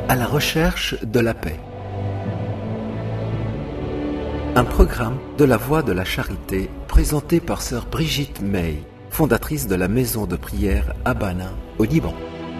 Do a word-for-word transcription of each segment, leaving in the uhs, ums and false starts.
à la recherche de la paix. Un programme de la Voie de la Charité présenté par sœur Brigitte May, fondatrice de la maison de prière Abana au Liban.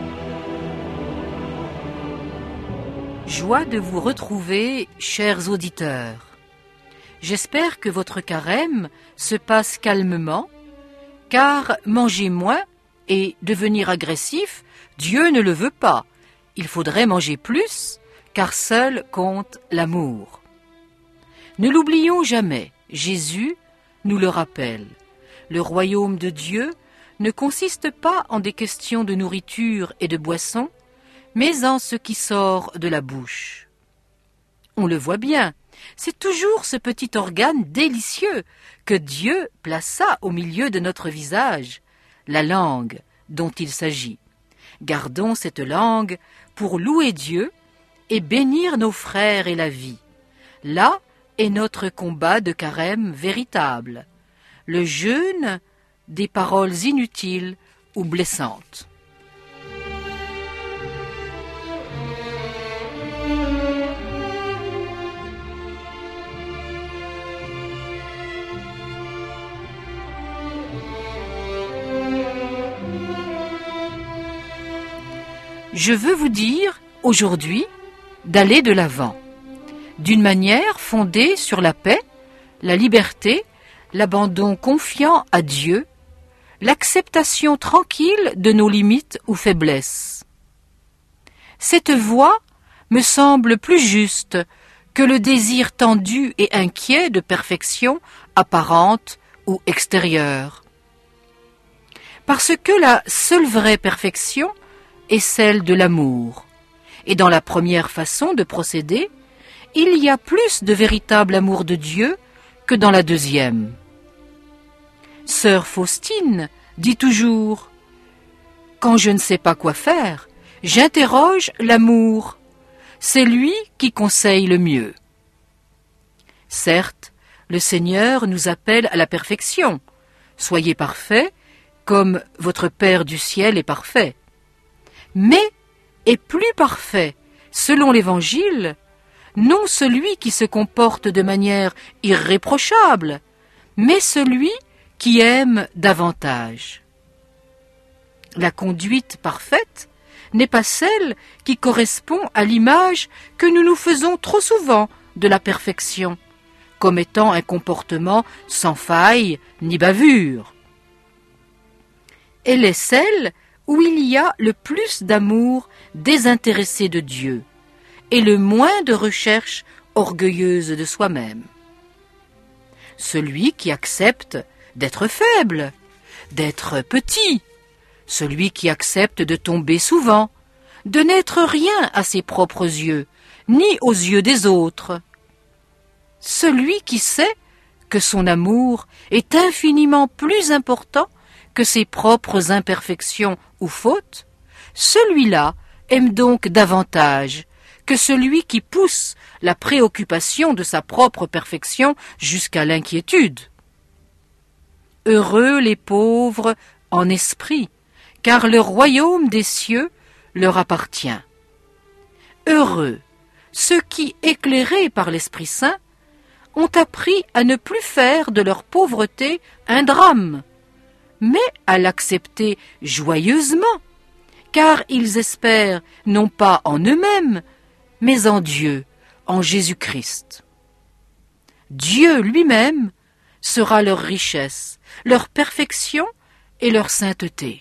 Joie de vous retrouver, chers auditeurs. J'espère que votre carême se passe calmement, car manger moins et devenir agressif, Dieu ne le veut pas. Il faudrait manger plus, car seul compte l'amour. Ne l'oublions jamais, Jésus nous le rappelle. Le royaume de Dieu ne consiste pas en des questions de nourriture et de boisson, mais en ce qui sort de la bouche. On le voit bien, c'est toujours ce petit organe délicieux que Dieu plaça au milieu de notre visage, la langue dont il s'agit. Gardons cette langue pour louer Dieu et bénir nos frères et la vie. Là est notre combat de carême véritable, le jeûne des paroles inutiles ou blessantes. Je veux vous dire, aujourd'hui, d'aller de l'avant, d'une manière fondée sur la paix, la liberté, l'abandon confiant à Dieu, l'acceptation tranquille de nos limites ou faiblesses. Cette voie me semble plus juste que le désir tendu et inquiet de perfection apparente ou extérieure. Parce que la seule vraie perfection est celle de l'amour. Et dans la première façon de procéder, il y a plus de véritable amour de Dieu que dans la deuxième. Sœur Faustine dit toujours « Quand je ne sais pas quoi faire, j'interroge l'amour. C'est lui qui conseille le mieux. » Certes, le Seigneur nous appelle à la perfection. Soyez parfaits, comme votre Père du ciel est parfait. Mais est plus parfait, selon l'Évangile, non celui qui se comporte de manière irréprochable, mais celui qui aime davantage. La conduite parfaite n'est pas celle qui correspond à l'image que nous nous faisons trop souvent de la perfection, comme étant un comportement sans faille ni bavure. Elle est celle où il y a le plus d'amour désintéressé de Dieu et le moins de recherche orgueilleuse de soi-même. Celui qui accepte d'être faible, d'être petit, celui qui accepte de tomber souvent, de n'être rien à ses propres yeux, ni aux yeux des autres. Celui qui sait que son amour est infiniment plus important que ses propres imperfections ou fautes, celui-là aime donc davantage que celui qui pousse la préoccupation de sa propre perfection jusqu'à l'inquiétude. Heureux les pauvres en esprit, car le royaume des cieux leur appartient. Heureux ceux qui, éclairés par l'Esprit Saint, ont appris à ne plus faire de leur pauvreté un drame, mais à l'accepter joyeusement, car ils espèrent non pas en eux-mêmes, mais en Dieu, en Jésus-Christ. Dieu lui-même sera leur richesse, leur perfection et leur sainteté.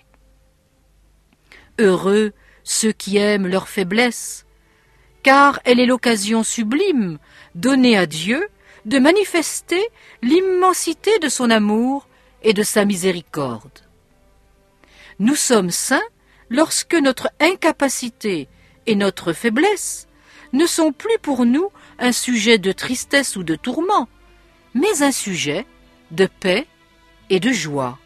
Heureux ceux qui aiment leur faiblesse, car elle est l'occasion sublime donnée à Dieu de manifester l'immensité de son amour et de sa miséricorde. Nous sommes saints lorsque notre incapacité et notre faiblesse ne sont plus pour nous un sujet de tristesse ou de tourment, mais un sujet de paix et de joie.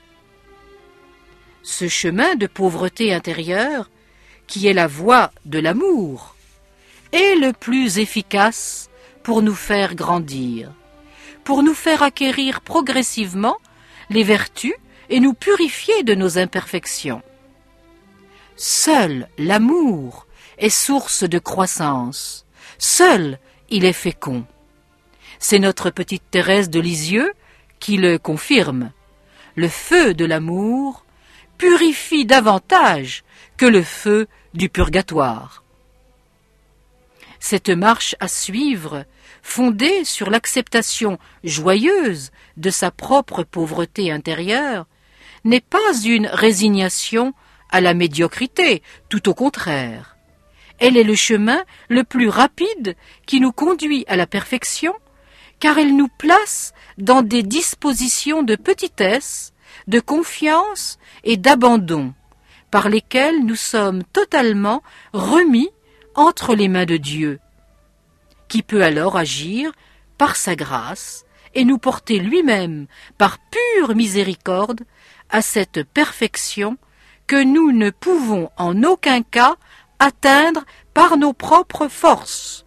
Ce chemin de pauvreté intérieure, qui est la voie de l'amour, est le plus efficace pour nous faire grandir, pour nous faire acquérir progressivement les vertus et nous purifier de nos imperfections. Seul l'amour est source de croissance. Seul, il est fécond. C'est notre petite Thérèse de Lisieux qui le confirme. Le feu de l'amour purifie davantage que le feu du purgatoire. Cette marche à suivre, fondée sur l'acceptation joyeuse de sa propre pauvreté intérieure, n'est pas une résignation à la médiocrité, tout au contraire. Elle est le chemin le plus rapide qui nous conduit à la perfection, car elle nous place dans des dispositions de petitesse, de confiance et d'abandon, par lesquelles nous sommes totalement remis entre les mains de Dieu, qui peut alors agir par sa grâce et nous porter lui-même, par pure miséricorde, à cette perfection que nous ne pouvons en aucun cas atteindre par nos propres forces.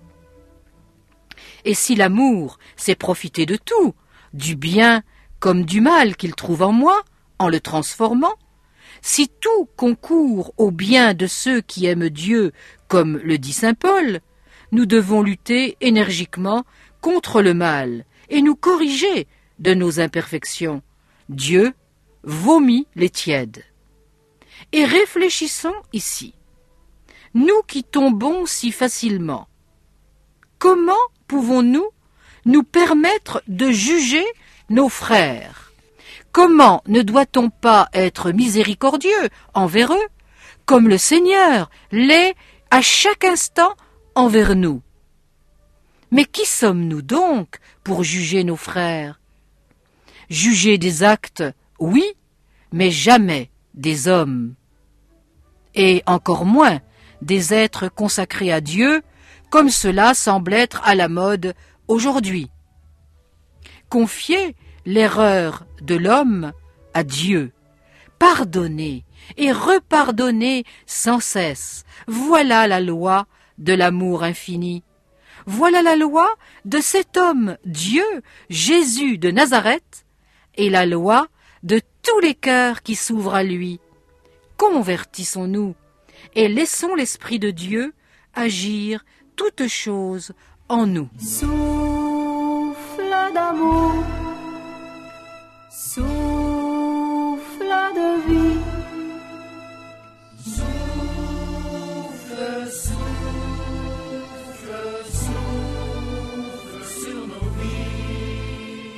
Et si l'amour sait profiter de tout, du bien comme du mal qu'il trouve en moi, en le transformant, si tout concourt au bien de ceux qui aiment Dieu, comme le dit saint Paul, nous devons lutter énergiquement contre le mal et nous corriger de nos imperfections. Dieu vomit les tièdes. Et réfléchissons ici. Nous qui tombons si facilement, comment pouvons-nous nous permettre de juger nos frères? Comment ne doit-on pas être miséricordieux envers eux, comme le Seigneur l'est à chaque instant envers nous? Mais qui sommes-nous donc pour juger nos frères? Juger des actes, oui, mais jamais des hommes. Et encore moins des êtres consacrés à Dieu, comme cela semble être à la mode aujourd'hui. Confier l'erreur de l'homme à Dieu, pardonner et repardonner sans cesse, voilà la loi de l'amour infini. Voilà la loi de cet homme, Dieu, Jésus de Nazareth, et la loi de tous les cœurs qui s'ouvrent à lui. Convertissons-nous et laissons l'Esprit de Dieu agir toutes choses en nous. Souffle d'amour, souffle de vie, souffle, souffle, souffle sur nos vies.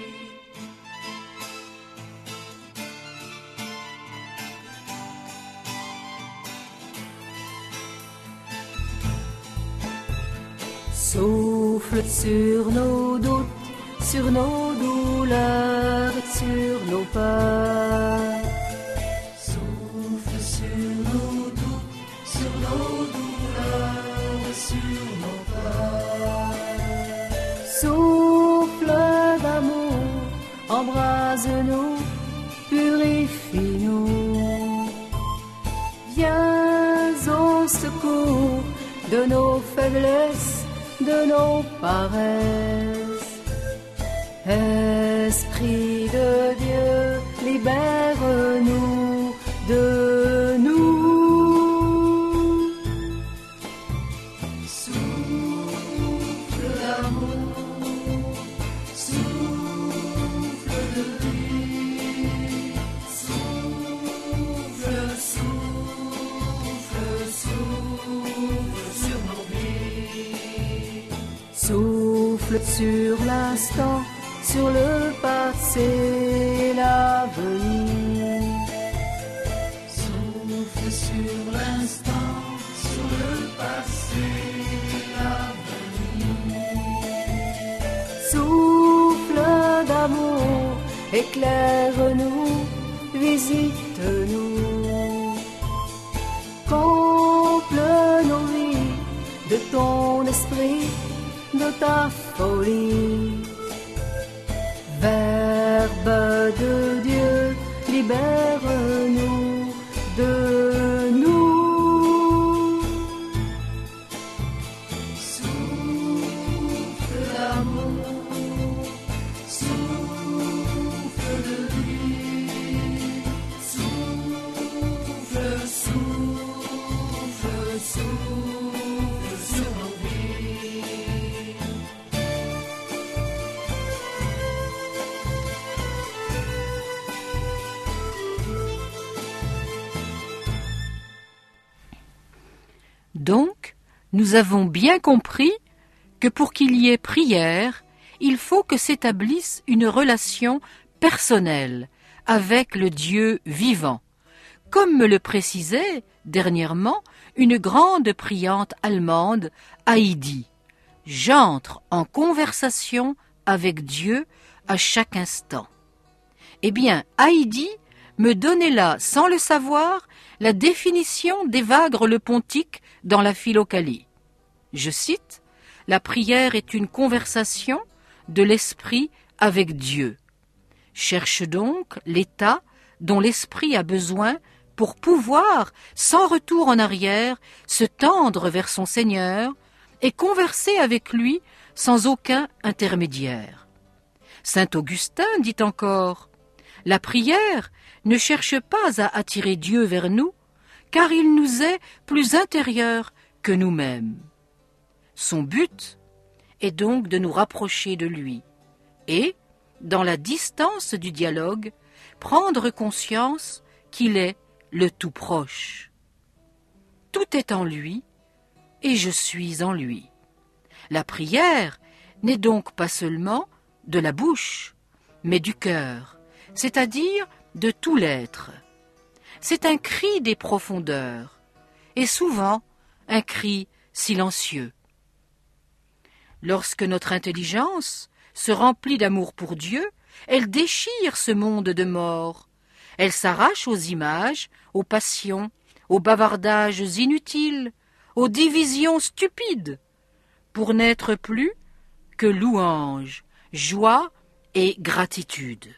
Souffle sur nos doutes, sur nos douleurs et sur nos peurs. Souffle sur nos doutes, sur nos douleurs et sur nos peurs. Souffle d'amour, embrase-nous, purifie-nous. Viens au secours de nos faiblesses, de nos paresses. Esprit de Dieu, libère-nous de nous. Souffle d'amour, souffle de vie, souffle, souffle, souffle sur nos vies. Souffle sur l'instant, sur le passé, l'avenir. Souffle sur l'instant, sur le passé, l'avenir. Souffle d'amour, éclaire-nous, visite-nous. Comble nos vies de ton esprit, de ta folie. Verbe de Dieu, libère-nous de nous. Souffle d'amour, souffle de vie, souffle, souffle, souffle Donc, nous avons bien compris que pour qu'il y ait prière, il faut que s'établisse une relation personnelle avec le Dieu vivant, comme me le précisait dernièrement une grande priante allemande, Heidi. J'entre en conversation avec Dieu à chaque instant. Eh bien, Heidi me donnait là, sans le savoir, la définition d'Évagre le Pontique dans la Philocalie. Je cite, « La prière est une conversation de l'esprit avec Dieu. Cherche donc l'état dont l'esprit a besoin pour pouvoir, sans retour en arrière, se tendre vers son Seigneur et converser avec lui sans aucun intermédiaire. » Saint Augustin dit encore, « La prière ne cherche pas à attirer Dieu vers nous, car il nous est plus intérieur que nous-mêmes. Son but est donc de nous rapprocher de lui et, dans la distance du dialogue, prendre conscience qu'il est le tout proche. Tout est en lui et je suis en lui. La prière n'est donc pas seulement de la bouche, mais du cœur, c'est-à-dire de tout l'être. C'est un cri des profondeurs, et souvent un cri silencieux. Lorsque notre intelligence se remplit d'amour pour Dieu, elle déchire ce monde de mort. Elle s'arrache aux images, aux passions, aux bavardages inutiles, aux divisions stupides, pour n'être plus que louange, joie et gratitude.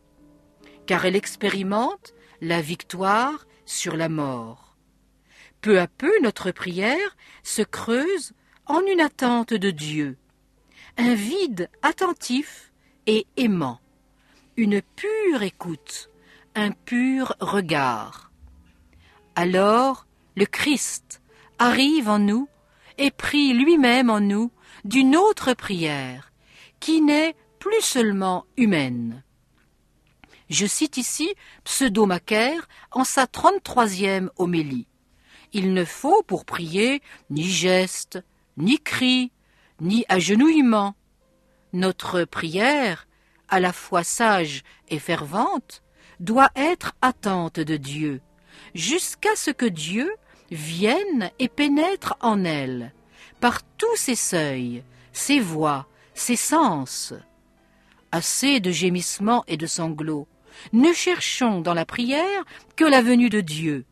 Car elle expérimente la victoire sur la mort. Peu à peu, notre prière se creuse en une attente de Dieu, un vide attentif et aimant, une pure écoute, un pur regard. Alors, le Christ arrive en nous et prie lui-même en nous d'une autre prière, qui n'est plus seulement humaine. Je cite ici Pseudo-Macaire en sa trente-troisième homélie. Il ne faut pour prier ni geste, ni cri, ni agenouillement. Notre prière, à la fois sage et fervente, doit être attente de Dieu, jusqu'à ce que Dieu vienne et pénètre en elle, par tous ses seuils, ses voies, ses sens. Assez de gémissements et de sanglots. Ne cherchons dans la prière que la venue de Dieu.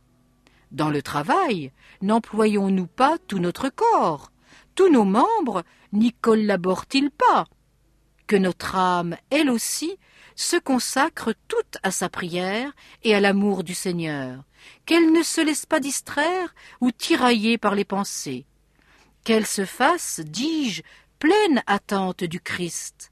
Dans le travail, n'employons-nous pas tout notre corps? Tous nos membres n'y collaborent-ils pas? Que notre âme, elle aussi, se consacre toute à sa prière et à l'amour du Seigneur, qu'elle ne se laisse pas distraire ou tirailler par les pensées, qu'elle se fasse, dis-je, pleine attente du Christ.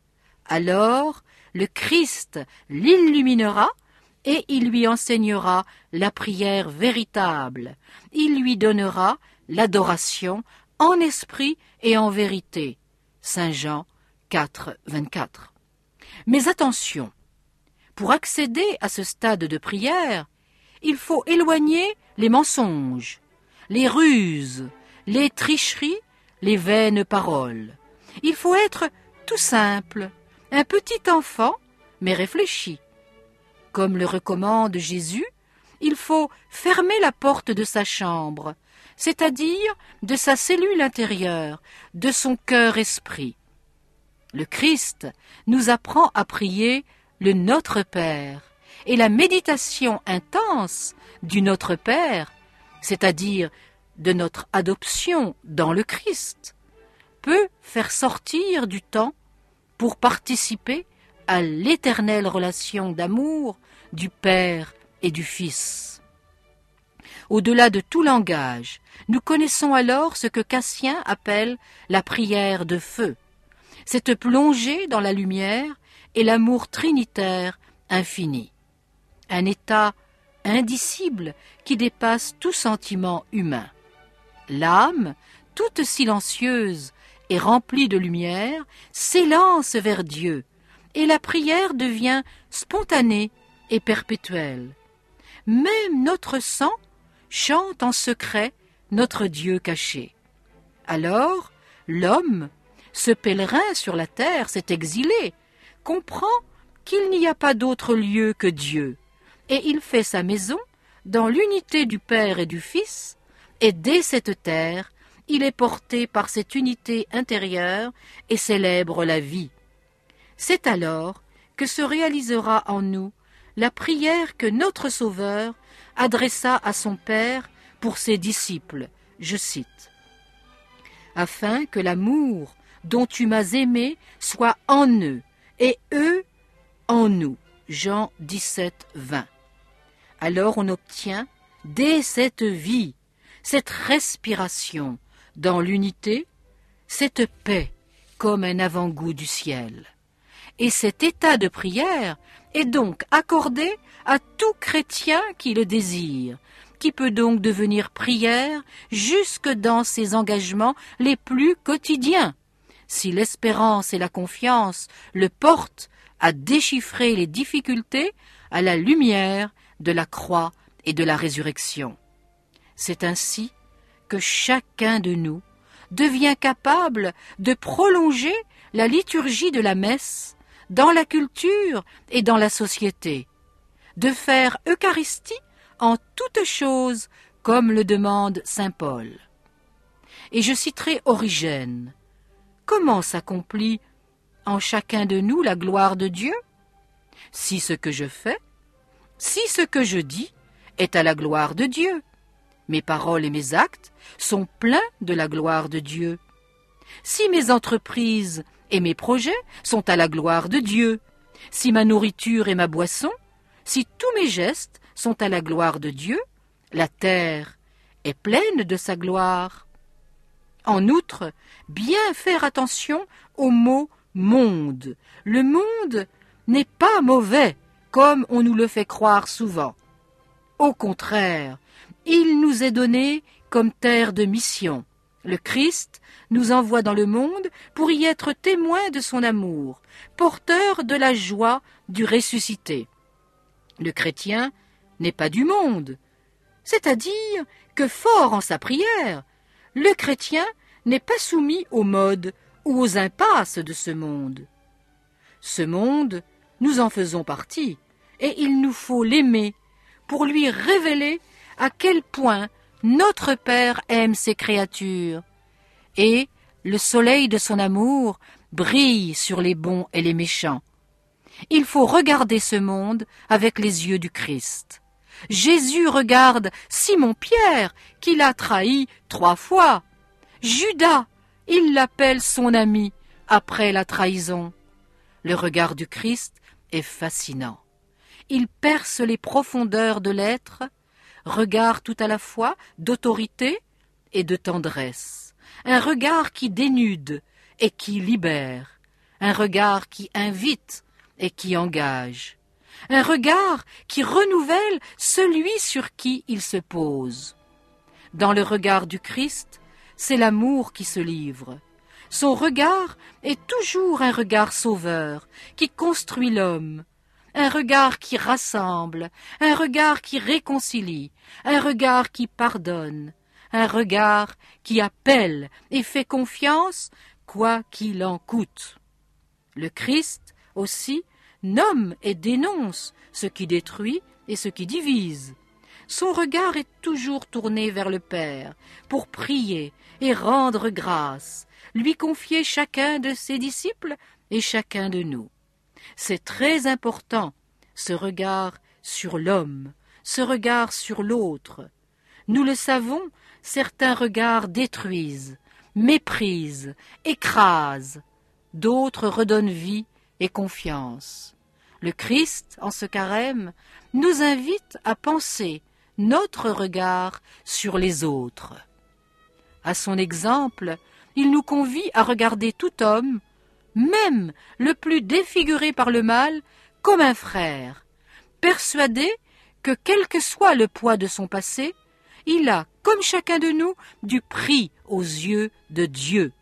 Alors, le Christ l'illuminera et il lui enseignera la prière véritable. Il lui donnera l'adoration en esprit et en vérité. Saint Jean quatre, vingt-quatre. Mais attention, pour accéder à ce stade de prière, il faut éloigner les mensonges, les ruses, les tricheries, les vaines paroles. Il faut être tout simple, un petit enfant, mais réfléchi. Comme le recommande Jésus, il faut fermer la porte de sa chambre, c'est-à-dire de sa cellule intérieure, de son cœur-esprit. Le Christ nous apprend à prier le Notre Père, et la méditation intense du Notre Père, c'est-à-dire de notre adoption dans le Christ, peut faire sortir du temps pour participer à l'éternelle relation d'amour du Père et du Fils. Au-delà de tout langage, nous connaissons alors ce que Cassien appelle la prière de feu, cette plongée dans la lumière et l'amour trinitaire infini, un état indicible qui dépasse tout sentiment humain. L'âme, toute silencieuse et remplie de lumière, s'élance vers Dieu, et la prière devient spontanée et perpétuelle. Même notre sang chante en secret notre Dieu caché. Alors, l'homme, ce pèlerin sur la terre, cet exilé, comprend qu'il n'y a pas d'autre lieu que Dieu, et il fait sa maison dans l'unité du Père et du Fils, et dès cette terre, il est porté par cette unité intérieure et célèbre la vie. C'est alors que se réalisera en nous la prière que notre Sauveur adressa à son Père pour ses disciples, je cite, « Afin que l'amour dont tu m'as aimé soit en eux, et eux en nous. » Jean dix-sept, vingt. Alors on obtient, dès cette vie, cette respiration dans l'unité, cette paix comme un avant-goût du ciel. Et cet état de prière est donc accordé à tout chrétien qui le désire, qui peut donc devenir prière jusque dans ses engagements les plus quotidiens, si l'espérance et la confiance le portent à déchiffrer les difficultés à la lumière de la croix et de la résurrection. C'est ainsi que chacun de nous devient capable de prolonger la liturgie de la messe dans la culture et dans la société, de faire Eucharistie en toutes choses comme le demande saint Paul. Et je citerai Origène. Comment s'accomplit en chacun de nous la gloire de Dieu? Si ce que je fais, si ce que je dis est à la gloire de Dieu, mes paroles et mes actes sont pleins de la gloire de Dieu. Si mes entreprises et mes projets sont à la gloire de Dieu, si ma nourriture et ma boisson, si tous mes gestes sont à la gloire de Dieu, la terre est pleine de sa gloire. En outre, bien faire attention au mot « monde ». Le monde n'est pas mauvais, comme on nous le fait croire souvent. Au contraire, il nous est donné comme terre de mission. Le Christ nous envoie dans le monde pour y être témoin de son amour, porteur de la joie du ressuscité. Le chrétien n'est pas du monde, c'est-à-dire que fort en sa prière, le chrétien n'est pas soumis aux modes ou aux impasses de ce monde. Ce monde, nous en faisons partie, et il nous faut l'aimer pour lui révéler à quel point notre Père aime ses créatures, et le soleil de son amour brille sur les bons et les méchants. Il faut regarder ce monde avec les yeux du Christ. Jésus regarde Simon-Pierre, qui l'a trahi trois fois. Judas, il l'appelle son ami après la trahison. Le regard du Christ est fascinant. Il perce les profondeurs de l'être, regard tout à la fois d'autorité et de tendresse, un regard qui dénude et qui libère, un regard qui invite et qui engage, un regard qui renouvelle celui sur qui il se pose. Dans le regard du Christ, c'est l'amour qui se livre. Son regard est toujours un regard sauveur qui construit l'homme, un regard qui rassemble, un regard qui réconcilie, un regard qui pardonne, un regard qui appelle et fait confiance, quoi qu'il en coûte. Le Christ, aussi, nomme et dénonce ce qui détruit et ce qui divise. Son regard est toujours tourné vers le Père pour prier et rendre grâce, lui confier chacun de ses disciples et chacun de nous. C'est très important, ce regard sur l'homme, ce regard sur l'autre. Nous le savons, certains regards détruisent, méprisent, écrasent, d'autres redonnent vie et confiance. Le Christ, en ce carême, nous invite à penser notre regard sur les autres. À son exemple, il nous convie à regarder tout homme, même le plus défiguré par le mal, comme un frère, persuadé que quel que soit le poids de son passé, il a, comme chacun de nous, du prix aux yeux de Dieu.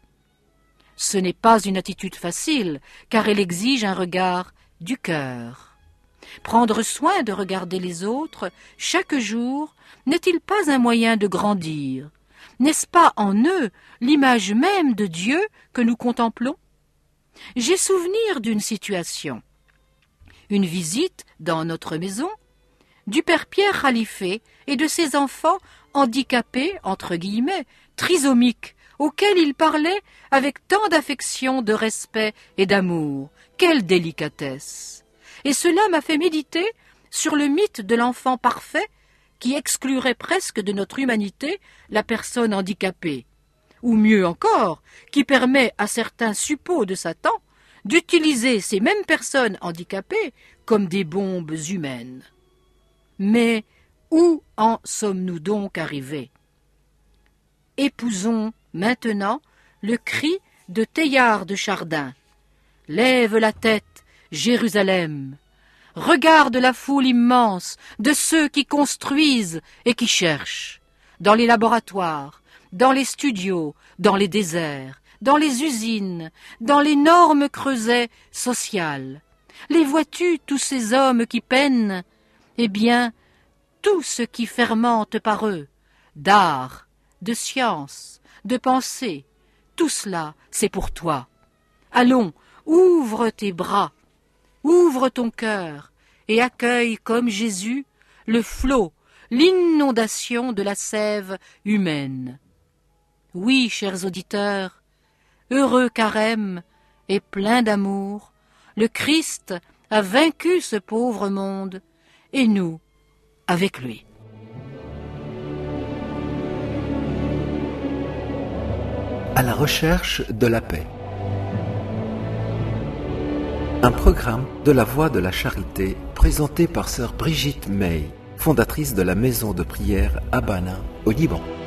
Ce n'est pas une attitude facile, car elle exige un regard du cœur. Prendre soin de regarder les autres chaque jour n'est-il pas un moyen de grandir, N'est-ce pas en eux l'image même de Dieu que nous contemplons? J'ai souvenir d'une situation. Une visite dans notre maison du père Pierre Khalife et de ses enfants handicapés, entre guillemets, trisomiques, auxquels il parlait avec tant d'affection, de respect et d'amour. Quelle délicatesse! Et cela m'a fait méditer sur le mythe de l'enfant parfait qui exclurait presque de notre humanité la personne handicapée, ou mieux encore, qui permet à certains suppôts de Satan d'utiliser ces mêmes personnes handicapées comme des bombes humaines. Mais où en sommes-nous donc arrivés? Épousons maintenant le cri de Teilhard de Chardin. Lève la tête, Jérusalem. Regarde la foule immense de ceux qui construisent et qui cherchent, dans les laboratoires, dans les studios, dans les déserts, dans les usines, dans l'énorme creuset social. Les vois-tu, tous ces hommes qui peinent? Eh bien, tout ce qui fermente par eux, d'art, de science, de pensée, tout cela, c'est pour toi. Allons, ouvre tes bras, ouvre ton cœur et accueille comme Jésus le flot, l'inondation de la sève humaine. Oui, chers auditeurs, heureux carême et plein d'amour, le Christ a vaincu ce pauvre monde, et nous, avec lui. À la recherche de la paix. Un programme de la Voie de la Charité présenté par sœur Brigitte May, fondatrice de la maison de prière Abana au Liban.